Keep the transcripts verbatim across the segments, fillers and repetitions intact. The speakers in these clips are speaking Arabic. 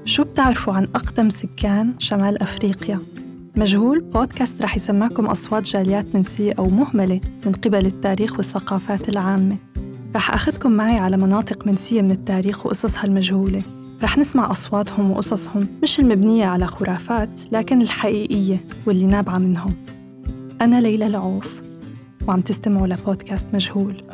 شو بتعرفوا عن أقدم سكان شمال أفريقيا؟ مجهول بودكاست رح يسمعكم أصوات جاليات منسية أو مهملة من قبل التاريخ والثقافات العامة. رح أخذكم معي على مناطق منسية من التاريخ وقصصها المجهولة. رح نسمع أصواتهم وقصصهم، مش المبنية على خرافات لكن الحقيقية واللي نابعة منهم. أنا ليلى العوف وعم تستمعوا لبودكاست مجهول.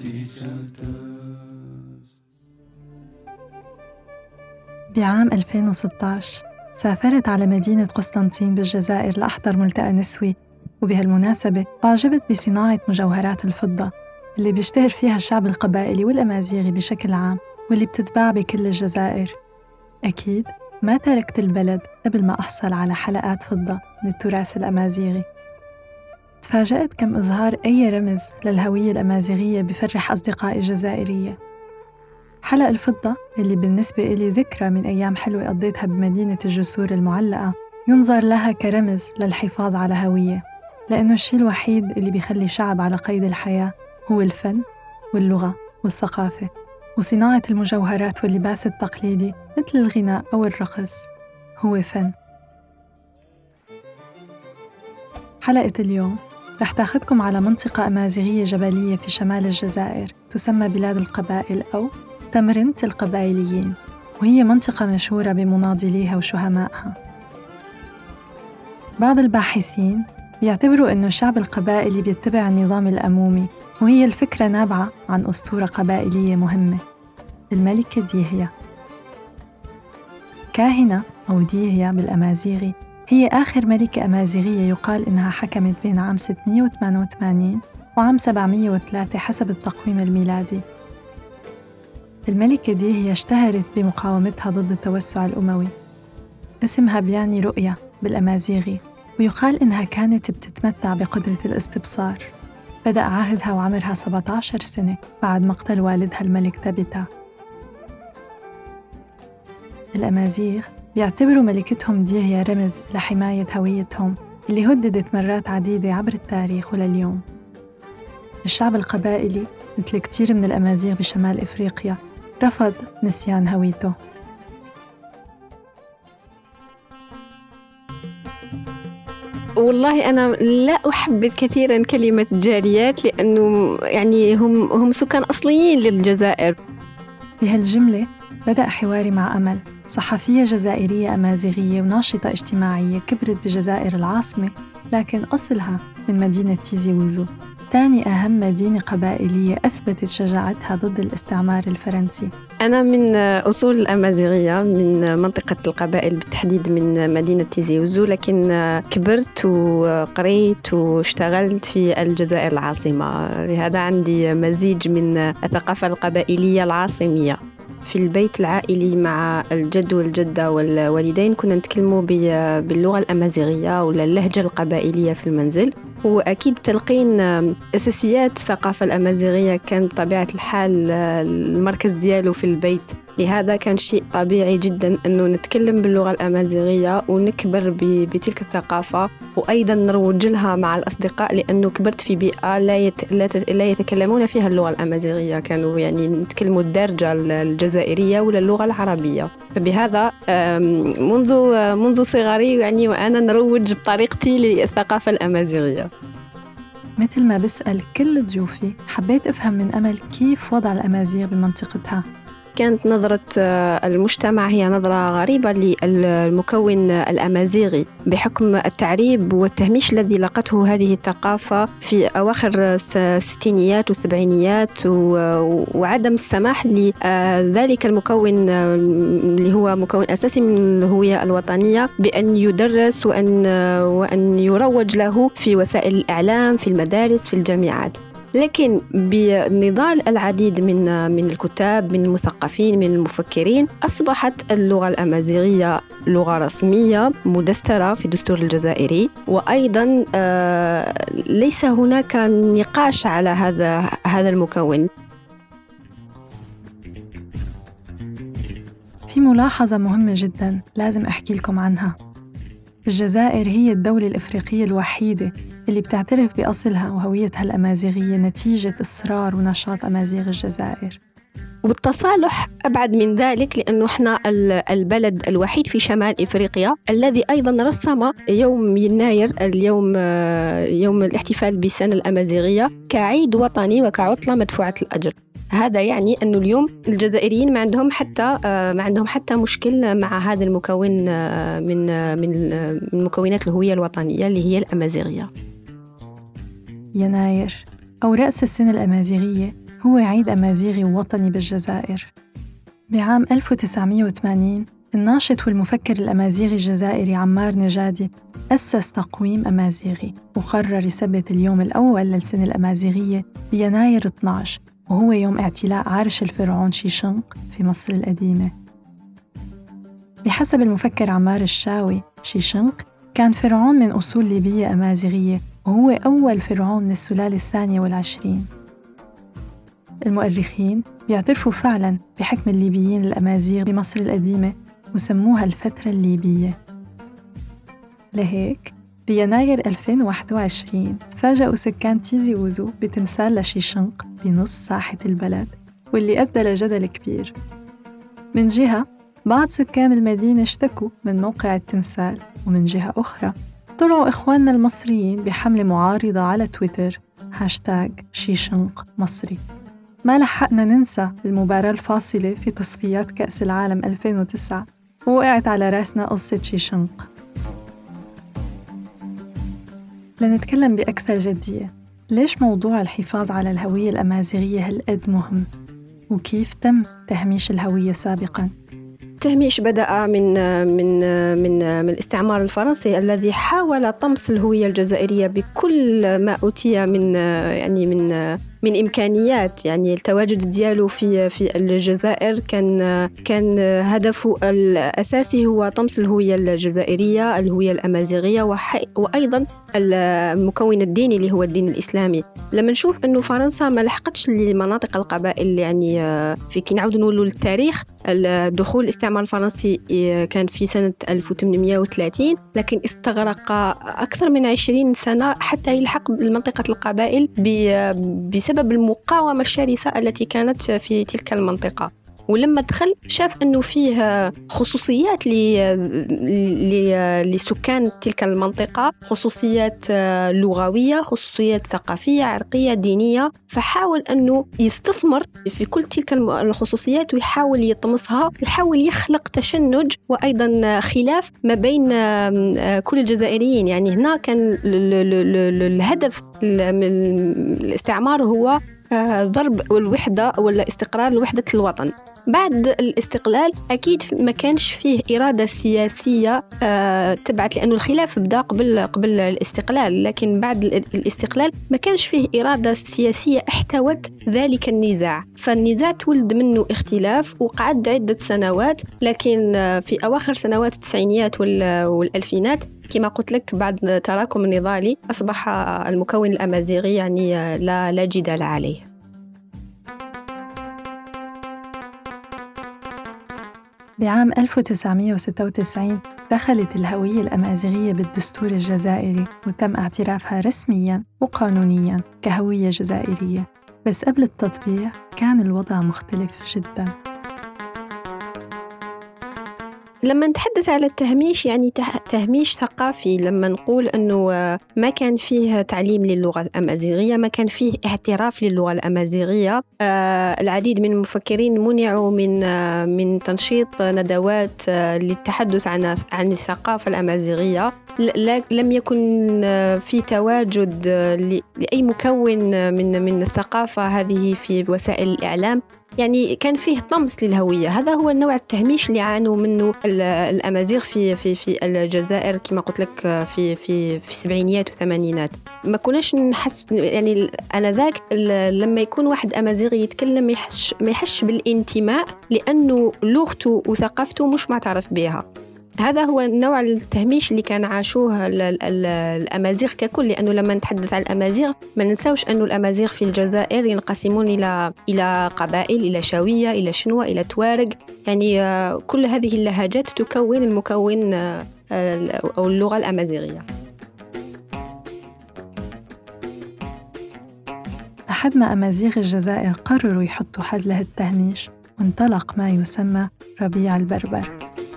بعام ألفين وستة عشر سافرت على مدينة قسطنطين بالجزائر لأحضر ملتقى نسوي، وبهالمناسبة أعجبت بصناعة مجوهرات الفضة اللي بيشتهر فيها الشعب القبائلي والأمازيغي بشكل عام واللي بتتباع بكل الجزائر. أكيد ما تركت البلد قبل ما أحصل على حلقات فضة من التراث الأمازيغي. تفاجأت كم إظهار أي رمز للهوية الأمازيغية بفرح أصدقائي الجزائرية. حلق الفضة اللي بالنسبة إلي ذكرى من أيام حلوة قضيتها بمدينة الجسور المعلقة ينظر لها كرمز للحفاظ على هوية، لأنه الشيء الوحيد اللي بيخلي شعب على قيد الحياة هو الفن واللغة والثقافة. وصناعة المجوهرات واللباس التقليدي مثل الغناء أو الرقص هو فن. حلقة اليوم رح تاخدكم على منطقة أمازيغية جبلية في شمال الجزائر تسمى بلاد القبائل أو تمرنة القبائليين، وهي منطقة مشهورة بمناضليها وشهمائها. بعض الباحثين بيعتبروا أنه الشعب القبائلي بيتبع النظام الأمومي، وهي الفكرة نابعة عن أسطورة قبائلية مهمة، الملكة ديهيا. كاهنة أو ديهيا بالأمازيغي هي آخر ملكة أمازيغية يقال إنها حكمت بين عام ستمية وثمانية وثمانين وعام سبعمية وثلاثة حسب التقويم الميلادي. الملكة ديهيا اشتهرت بمقاومتها ضد التوسع الأموي. اسمها بيعني رؤية بالأمازيغي، ويقال إنها كانت بتتمتع بقدرة الاستبصار. بدأ عهدها وعمرها سبعة عشر سنة بعد مقتل والدها الملك تابتا. الأمازيغ بيعتبروا ملكتهم ديهيا رمز لحماية هويتهم اللي هددت مرات عديدة عبر التاريخ ولليوم. الشعب القبائلي مثل كتير من الأمازيغ بشمال إفريقيا رفض نسيان هويته. والله أنا لا أحب كثيراً كلمة جاليات، لأنه يعني هم هم سكان أصليين للجزائر. بهالجملة بدأ حواري مع أمل، صحفية جزائرية أمازيغية وناشطة اجتماعية كبرت بجزائر العاصمة، لكن أصلها من مدينة تيزي ووزو، ثاني أهم مدينة قبائلية أثبتت شجاعتها ضد الاستعمار الفرنسي. أنا من أصول الأمازيغية، من منطقة القبائل بالتحديد من مدينة تيزي ووزو، لكن كبرت وقريت واشتغلت في الجزائر العاصمة، لهذا عندي مزيج من الثقافة القبائلية العاصمية. في البيت العائلي مع الجد والجدة والوالدين كنا نتكلموا باللغة الأمازيغية ولا اللهجة القبائلية في المنزل، وأكيد تلقين أساسيات الثقافة الأمازيغية كان بطبيعة الحال المركز دياله في البيت. لهذا كان شيء طبيعي جدا أنه نتكلم باللغة الأمازيغية ونكبر بتلك الثقافة، وأيضا نروج لها مع الأصدقاء، لأنه كبرت في بيئة لا, يت... لا يتكلمون فيها اللغة الأمازيغية، كانوا يعني نتكلموا الدارجة الجزائرية ولا اللغة العربية. فبهذا منذ منذ صغري يعني وأنا نروج بطريقتي للثقافة الأمازيغية. مثل ما بسأل كل ضيوفي، حبيت أفهم من أمل كيف وضع الأمازيغ بمنطقتها. كانت نظرة المجتمع هي نظرة غريبة للمكون الأمازيغي بحكم التعريب والتهميش الذي لقته هذه الثقافة في أواخر الستينيات والسبعينيات، وعدم السماح لذلك المكون اللي هو مكون أساسي من الهوية الوطنية بأن يدرس وأن, وأن يروج له في وسائل الإعلام، في المدارس، في الجامعات. لكن بنضال العديد من من الكتاب، من المثقفين، من المفكرين، أصبحت اللغة الأمازيغية لغة رسمية مدسترة في الدستور الجزائري، وأيضا ليس هناك نقاش على هذا هذا المكون. في ملاحظة مهمة جدا لازم أحكي لكم عنها. الجزائر هي الدولة الإفريقية الوحيدة اللي بتعترف بأصلها وهويتها الأمازيغية نتيجة إصرار ونشاط أمازيغ الجزائر. والتصالح أبعد من ذلك، لأنه إحنا البلد الوحيد في شمال إفريقيا الذي أيضا رسم يوم يناير، اليوم يوم الاحتفال بالسنة الأمازيغية، كعيد وطني وكعطلة مدفوعة الأجر. هذا يعني أنه اليوم الجزائريين ما عندهم حتى ما عندهم حتى مشكل مع هذا المكون من من مكونات الهوية الوطنية اللي هي الأمازيغية. يناير أو رأس السنة الأمازيغية هو عيد أمازيغي وطني بالجزائر. بعام ألف وتسعمائة وثمانين الناشط والمفكر الأمازيغي الجزائري عمار نجادي أسس تقويم أمازيغي وقرر يثبت اليوم الأول للسنة الأمازيغية بيناير اثنا عشر، وهو يوم اعتلاء عرش الفرعون شيشنق في مصر القديمة. بحسب المفكر عمار الشاوي، شيشنق كان فرعون من أصول ليبية أمازيغية، وهو أول فرعون من السلالة الثانية والعشرين. المؤرخين بيعترفوا فعلاً بحكم الليبيين الأمازيغ بمصر القديمة وسموها الفترة الليبية. لهيك بيناير ألفين وواحد وعشرين تفاجأوا سكان تيزي أوزو بتمثال لشيشنق بنص ساحة البلد، واللي أدى لجدل كبير. من جهة بعض سكان المدينة اشتكوا من موقع التمثال، ومن جهة أخرى طلعوا إخواننا المصريين بحملة معارضة على تويتر هاشتاغ شيشنق مصري. ما لحقنا ننسى المباراة الفاصلة في تصفيات كأس العالم ألفين وتسعة، ووقعت على راسنا قصة شيشنق. لنتكلم بأكثر جدية، ليش موضوع الحفاظ على الهوية الأمازيغية هالقد مهم؟ وكيف تم تهميش الهوية سابقاً؟ التهميش بدأ من من من من الاستعمار الفرنسي الذي حاول طمس الهوية الجزائرية بكل ما أوتي من يعني من من إمكانيات. يعني التواجد ديالو في في الجزائر كان كان هدفه الأساسي هو طمس الهوية الجزائرية، الهوية الأمازيغية، وأيضا المكون الديني اللي هو الدين الإسلامي. لما نشوف إنه فرنسا ما لحقتش لمناطق القبائل، يعني في كي نعود نقولوا للتاريخ، الدخول الاستعمار الفرنسي كان في سنة ألف وثمانمائة وثلاثين، لكن استغرق أكثر من عشرين سنة حتى يلحق بمنطقة القبائل بسبب المقاومة الشرسة التي كانت في تلك المنطقة. ولما دخل شاف أنه فيه خصوصيات لسكان تلك المنطقة، خصوصيات لغوية، خصوصيات ثقافية، عرقية، دينية، فحاول أنه يستثمر في كل تلك الخصوصيات ويحاول يطمسها، ويحاول يخلق تشنج وأيضا خلاف ما بين كل الجزائريين. يعني هنا كان الهدف من الاستعمار هو ضرب الوحدة ولا استقرار وحدة الوطن. بعد الاستقلال أكيد ما كانش فيه إرادة سياسية آه تبعت، لأنه الخلاف بدأ قبل قبل الاستقلال، لكن بعد الاستقلال ما كانش فيه إرادة سياسية احتوت ذلك النزاع. فالنزاع تولد منه اختلاف وقعد عدة سنوات، لكن آه في أواخر سنوات التسعينيات والألفينات كما قلت لك بعد تراكم النضالي أصبح المكون الأمازيغي يعني لا لا جدال عليه. بعام ألف وتسعمائة وستة وتسعين دخلت الهوية الأمازيغية بالدستور الجزائري، وتم اعترافها رسمياً وقانونياً كهوية جزائرية. بس قبل التطبيع كان الوضع مختلف جداً. لما نتحدث على التهميش يعني تهميش ثقافي، لما نقول أنه ما كان فيه تعليم للغة الأمازيغية، ما كان فيه اعتراف للغة الأمازيغية. آه العديد من المفكرين منعوا من آه من تنشيط ندوات آه للتحدث عن عن الثقافة الأمازيغية. لم يكن في تواجد لأي مكون من من الثقافة هذه في وسائل الإعلام. يعني كان فيه طمس للهوية. هذا هو النوع التهميش اللي عانوا منه الأمازيغ في في في الجزائر كما قلت لك في في في السبعينيات والثمانينات. ما كناش نحس يعني أنا ذاك لما يكون واحد أمازيغي يتكلم ما يحسش ما يحسش بالانتماء، لأنه لغته وثقافته مش معترف بها. هذا هو النوع التهميش اللي كان عاشوه الأمازيغ ككل. لأنه لما نتحدث عن الأمازيغ ما ننساوش أنه الأمازيغ في الجزائر ينقسمون إلى إلى قبائل، إلى شاوية، إلى شنوة، إلى توارق. يعني كل هذه اللهجات تكون المكون أو اللغة الأمازيغية. لحد ما أمازيغ الجزائر قرروا يحطوا حد لهالتهميش، وانطلق ما يسمى ربيع البربر.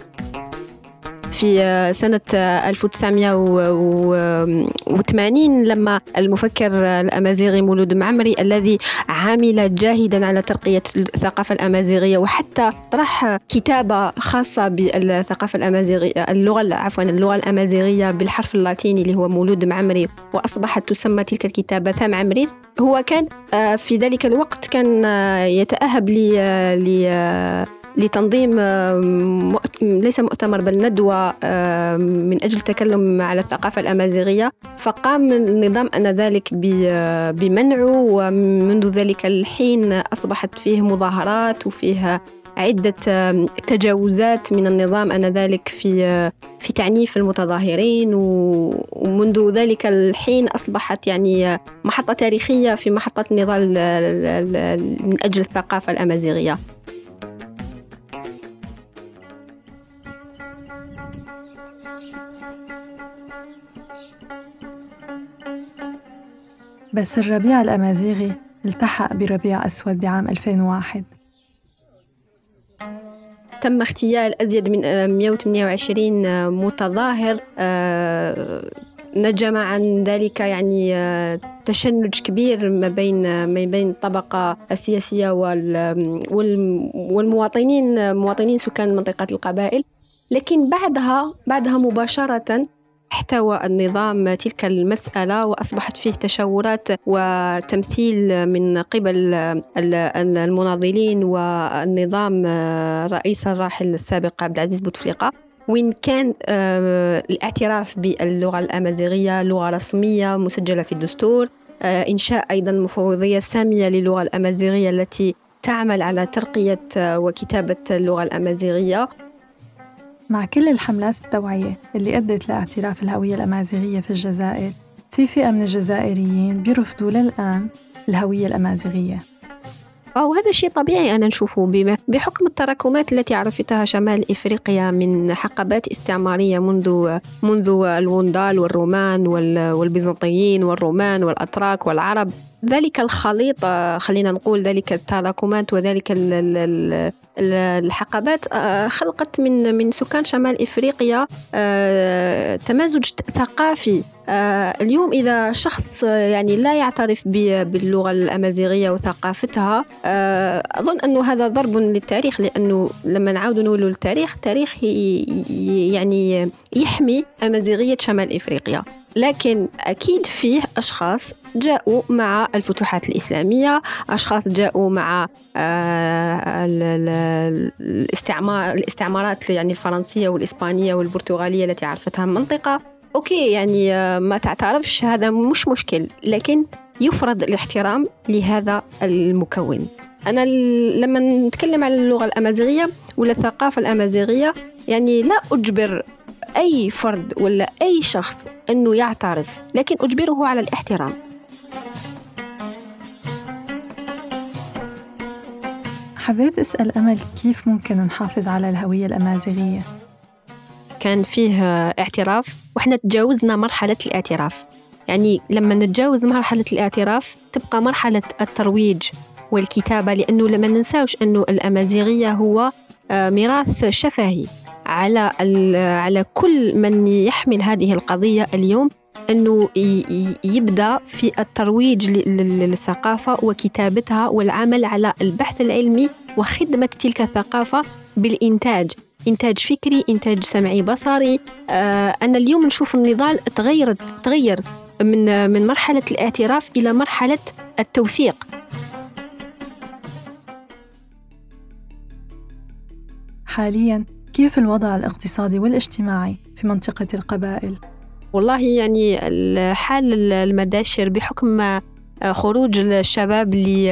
في سنة ألف وتسعمائة وثمانين لما المفكر الأمازيغي مولود معمري الذي عمل جاهدا على ترقية الثقافة الأمازيغية وحتى طرح كتابة خاصة بالثقافة الأمازيغية اللغة عفوا اللغة الأمازيغية بالحرف اللاتيني اللي هو مولود معمري، وأصبحت تسمى تلك الكتابة ثام عمريث. هو كان في ذلك الوقت كان يتأهب ل لتنظيم ليس مؤتمر بل ندوة من أجل التكلم على الثقافة الأمازيغية، فقام النظام آنذاك بمنعه، ومنذ ذلك الحين أصبحت فيه مظاهرات وفيه عدة تجاوزات من النظام آنذاك في في تعنيف المتظاهرين، ومنذ ذلك الحين أصبحت يعني محطة تاريخية في محطة النضال من أجل الثقافة الأمازيغية. بس الربيع الأمازيغي التحق بربيع أسود بعام ألفين وواحد. تم اغتيال أزيد من مئة وثمانية وعشرين متظاهر، نجم عن ذلك يعني تشنج كبير ما بين ما بين الطبقة السياسية والمواطنين مواطنين سكان منطقة القبائل. لكن بعدها بعدها مباشرة احتوى النظام تلك المسألة، وأصبحت فيه تشاورات وتمثيل من قبل المناضلين والنظام الرئيس الراحل السابق عبد العزيز بوتفليقة، وإن كان الاعتراف باللغة الأمازيغية لغة رسمية مسجلة في الدستور، إنشاء أيضا مفوضية سامية للغة الأمازيغية التي تعمل على ترقية وكتابة اللغة الأمازيغية. مع كل الحملات التوعية اللي أدت لاعتراف الهوية الأمازيغية في الجزائر، في فئة من الجزائريين بيرفضوا للآن الهوية الأمازيغية. وهذا شيء طبيعي أنا نشوفه بما بحكم التراكمات التي عرفتها شمال إفريقيا من حقبات استعمارية منذ منذ الوندال والرومان والبيزنطيين والرومان والأتراك والعرب. ذلك الخليط، خلينا نقول ذلك التراكمات وذلك الحقبات خلقت من من سكان شمال إفريقيا تمازج ثقافي. اليوم إذا شخص يعني لا يعترف باللغة الأمازيغية وثقافتها، أظن أنه هذا ضرب للتاريخ، لأنه لما نعود نقول التاريخ تاريخ يعني يحمي أمازيغية شمال إفريقيا. لكن أكيد فيه أشخاص جاءوا مع الفتوحات الإسلامية، أشخاص جاءوا مع الاستعمار الاستعمارات يعني الفرنسية والإسبانية والبرتغالية التي عرفتها المنطقة. أوكي يعني ما تعترفش هذا مش مشكل، لكن يفرض الاحترام لهذا المكون. أنا لما نتكلم على اللغة الأمازيغية ولا الثقافة الأمازيغية يعني لا أجبر أي فرد ولا أي شخص أنه يعترف، لكن أجبره على الاحترام. حبيت أسأل أمل كيف ممكن نحافظ على الهوية الأمازيغية؟ كان فيه اعتراف وإحنا تجاوزنا مرحلة الاعتراف. يعني لما نتجاوز مرحلة الاعتراف تبقى مرحلة الترويج والكتابة، لأنه لما ننساوش أنه الأمازيغية هو ميراث شفهي على على كل من يحمل هذه القضية اليوم، أنه يبدأ في الترويج للثقافة وكتابتها والعمل على البحث العلمي وخدمة تلك الثقافة بالإنتاج، إنتاج فكري، إنتاج سمعي بصري. أنا اليوم نشوف النضال تغير تغير من من مرحلة الاعتراف إلى مرحلة التوثيق. حالياً كيف الوضع الاقتصادي والاجتماعي في منطقة القبائل؟ والله يعني الحال المداشر بحكم خروج الشباب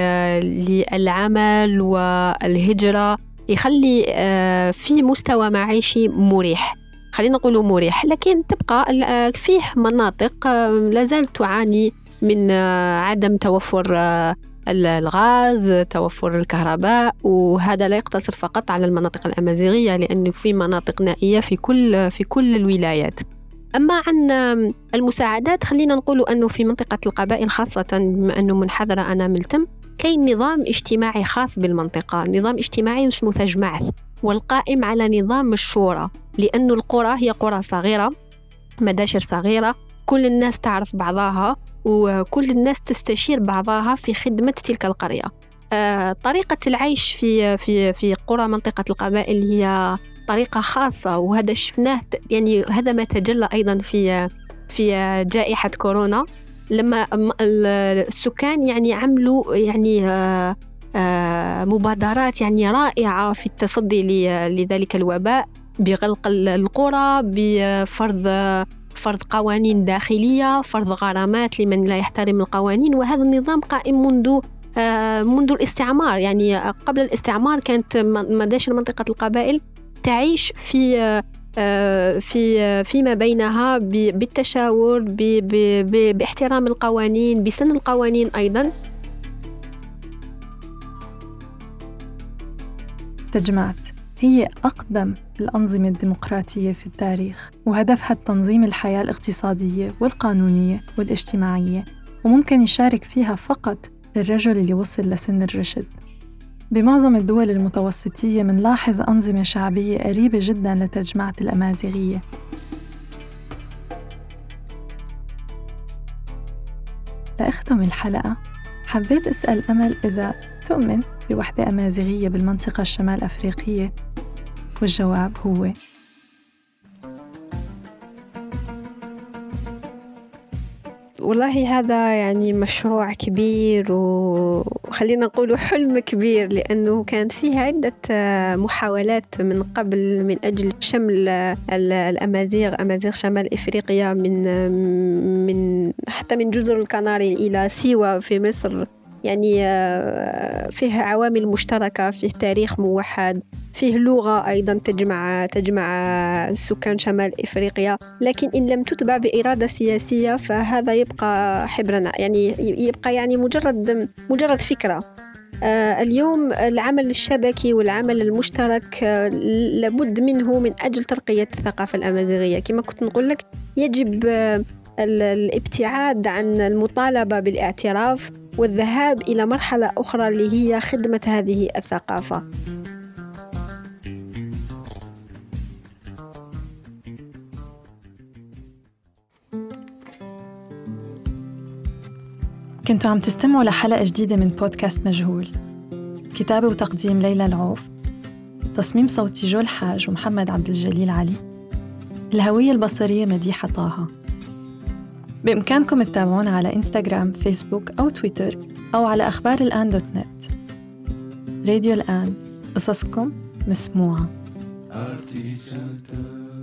للعمل والهجرة يخلي في مستوى معيشي مريح، خلينا نقول مريح، لكن تبقى فيه مناطق لازالت تعاني من عدم توفر الغاز، توفر الكهرباء، وهذا لا يقتصر فقط على المناطق الأمازيغية، لأنه في مناطق نائية في كل في كل الولايات. أما عن المساعدات خلينا نقول أنه في منطقة القبائل خاصة بما أنه منحدرة أنا ملتم كاين نظام اجتماعي خاص بالمنطقة، نظام اجتماعي اسمه تجمعث والقائم على نظام الشورى، لأن القرى هي قرى صغيرة مداشر صغيرة كل الناس تعرف بعضها وكل الناس تستشير بعضها في خدمة تلك القرية. آه، طريقة العيش في في في قرى منطقة القبائل هي طريقة خاصة، وهذا شفناه يعني هذا ما تجلى أيضا في في جائحة كورونا لما السكان يعني عملوا يعني آه آه مبادرات يعني رائعة في التصدي لذلك الوباء بغلق القرى، بفرض فرض قوانين داخلية، فرض غرامات لمن لا يحترم القوانين. وهذا النظام قائم منذ آه منذ الاستعمار، يعني قبل الاستعمار كانت مداشر منطقة القبائل تعيش في آه في فيما بينها بالتشاور باحترام القوانين بسن القوانين أيضا. تجمعت هي أقدم الأنظمة الديمقراطية في التاريخ، وهدفها تنظيم الحياة الاقتصادية والقانونية والاجتماعية، وممكن يشارك فيها فقط الرجل اللي وصل لسن الرشد. بمعظم الدول المتوسطية منلاحظ أنظمة شعبية قريبة جداً لتجمعت الأمازيغية. لأختم الحلقة حبيت أسأل أمل إذا تؤمن بوحدة أمازيغية بالمنطقة الشمال أفريقية، والجواب هو والله هذا يعني مشروع كبير وخلينا نقول حلم كبير، لأنه كانت فيه عدة محاولات من قبل من أجل شمل الأمازيغ أمازيغ شمال إفريقيا من من حتى من جزر الكناري إلى سيوة في مصر. يعني فيه عوامل مشتركة، فيه تاريخ موحد، فيه لغة أيضا تجمع تجمع سكان شمال إفريقيا، لكن إن لم تتبع بإرادة سياسية فهذا يبقى حبرنا، يعني يبقى يعني مجرد مجرد فكرة. آه اليوم العمل الشبكي والعمل المشترك آه لابد منه من أجل ترقية الثقافة الأمازيغية. كما كنت نقول لك يجب آه الابتعاد عن المطالبة بالاعتراف والذهاب إلى مرحلة أخرى اللي هي خدمة هذه الثقافة. كنتوا عم تستمعوا لحلقة جديدة من بودكاست مجهول. كتابة وتقديم ليلى العوف، تصميم صوتي جو الحاج ومحمد عبد الجليل علي، الهوية البصرية مديحة طه. بإمكانكم تتابعونا على إنستغرام، فيسبوك أو تويتر، أو على أخبار الآن دوت نت. راديو الآن، قصصكم مسموعة.